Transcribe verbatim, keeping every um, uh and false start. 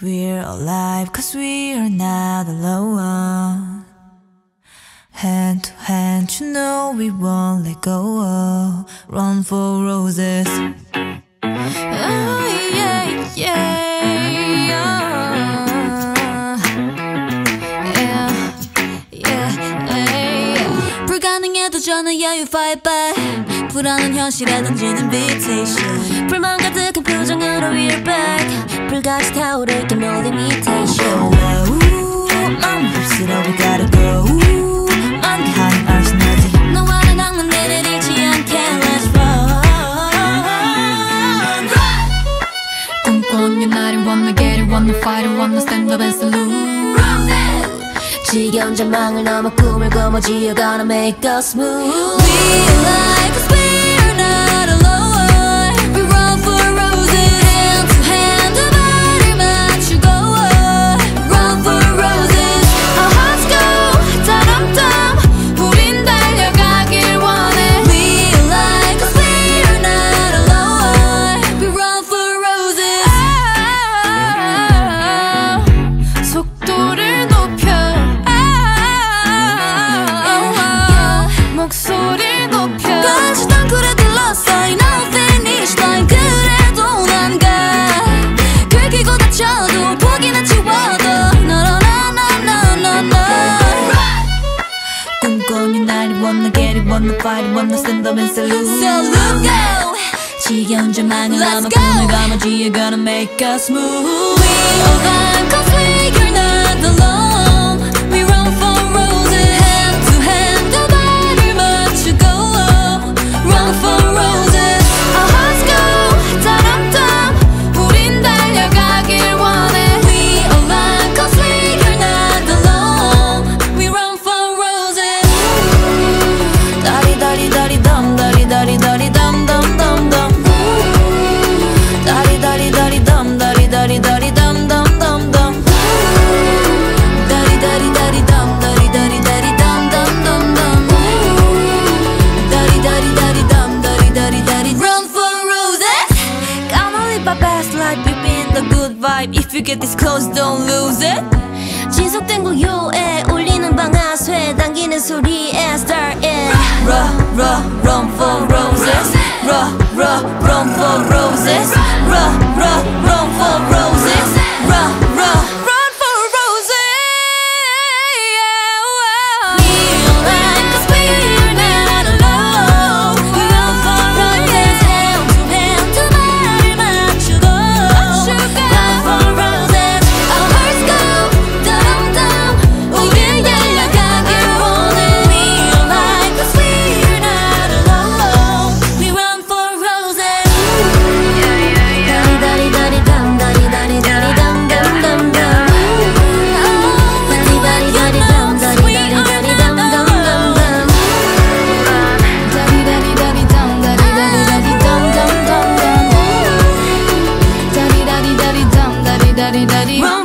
We're alive cause we are not alone. Hand to hand, you know we won't let go. Run for roses. Oh yeah, yeah, yeah, yeah, yeah. 불가능해도 저는 yeah, you fight back. 불안한 현실에 던지는 invitation. 불만 가득한 표정으로 we're back. 불같이 타오를게 no limitation. 마음 휩쓸어 we gotta go. 만개하는 arsenal지. 너와는 낭만을 잃지 않게 let's run. 꿈꿔온 날이 wanna get it, wanna fight it, wanna stand up and salute. 지겨운 전망을 넘어 꿈을 거머쥐어 gonna make us move. We like us, we're not alone. We run for roses. Hand to hand, 두 발을 맞추고 run for roses. Our hearts go 따람따람. 우린 달려가길 원해. We like us, we're not alone. We run for roses. 속도를 높여 목소리 높여 까지던 그래 들렀어 I know finish line 그래도 난 가 긁히고 다쳐도 포기는 지워도 No no no no no no 꿈꿔온 날이 wanna get it wanna fight it wanna stand up and salute Salute go 지겨운 절망을 넘어 꿈을 거머쥐어 gonna make us move We alive cause we're not alone We run for roses hand to hand 두 발을 맞추고 run for roses Our hearts go 따람따람 우린 달려가길 원해 We alive cause we're not alone We run for roses 다리다리다리담 다리다리다리담담담담 다리다리다리담 다리다리다리담담담담 다리다리다리담 다리다리다리담담담담 다리다리다리담 다리다리다리 Run for roses Gonna live my best life Keeping the good vibe If you get this close don't lose it 지속된 고요에 울리는 방아쇠 당기는 소리에 start it Run, run, run for roses Run, run, run for roses Run, run, run for roses Run, run, run for roses Feel like cause we're not alone We run for roses Hand to hand 두 발을 맞추고 Run for roses Our hearts go 따람따람 우릴 달려가길 원해 Feel like cause we're not alone We run for roses 다리다리다리담 다리다리다리담담담담 다리다리다리담 다리다리다리담담담담 다리다리다리담 다리다리다리담담담담 다리다리다리담 다리다리다리